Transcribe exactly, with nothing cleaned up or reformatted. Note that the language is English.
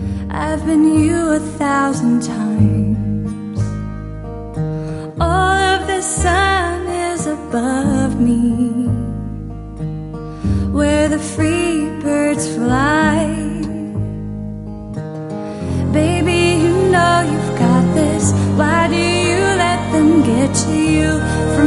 I've been you a thousand times. All of the sun is above me, where the free birds fly. Baby, you know you've got this. Why do you let them get to you?